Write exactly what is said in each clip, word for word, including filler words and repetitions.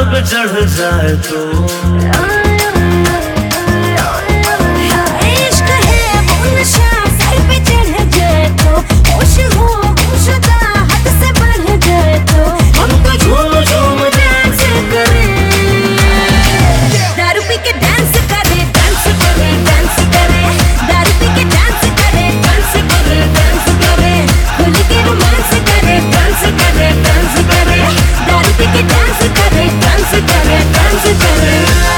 पे चढ़ जाए तो इश्क है वो नशा सर पे चढ़ जाए तो, होश हो होशदा हद से बढ़ जाए तो, हम तो झूम झूम डांस करें, दारू पी के डांस करें, डांस करें, डांस करें, दारू पी के डांस करें, डांस करें, डांस करें, खुल के रोमांस करें, डांस करें, डांस करें, दारू पी के डांस करें, डांस करें, डांस करें।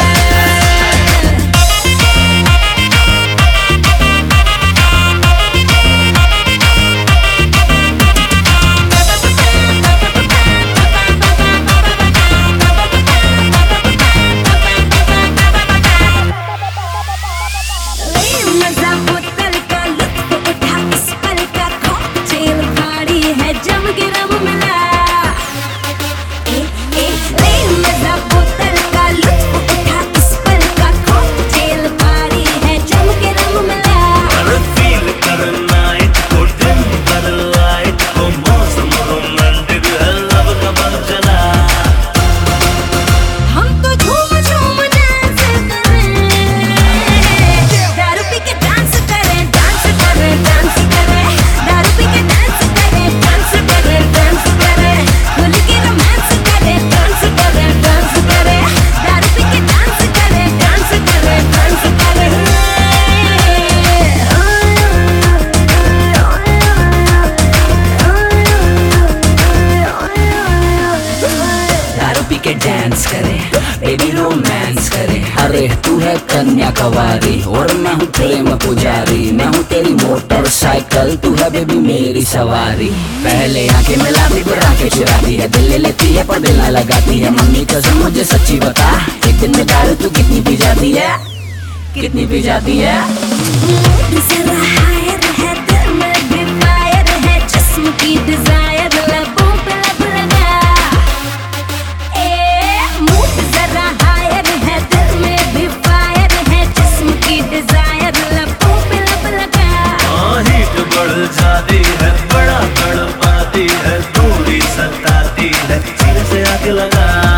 के डांस करे, बेबी रोमांस करे। अरे तू है कन्या कवारी और मैं हूँ प्रेम पुजारी, मैं हूँ तेरी मोटरसाइकिल, तू है बेबी मेरी सवारी। पहले आंखें मिलाती फिर आंखें चुराती है, दिल ले लेती है पर दिल न लगाती है। मम्मी कसम मुझे सच्ची बता, एक दिन में दारू तू कितनी पी जाती है, कितनी पी जाती है? जरा हायर है दिल में भी फायर है, जिस्म की डिजायर लबों पे लब लगा। ए मूड जरा हायर है दिल में भी फायर है, जिस्म की डिजायर लबों पे लब लगा। हाँ हीट बढ़ जाती है, बड़ा तड़पाती है, थोड़ी सताती है, सीने से आके लगा।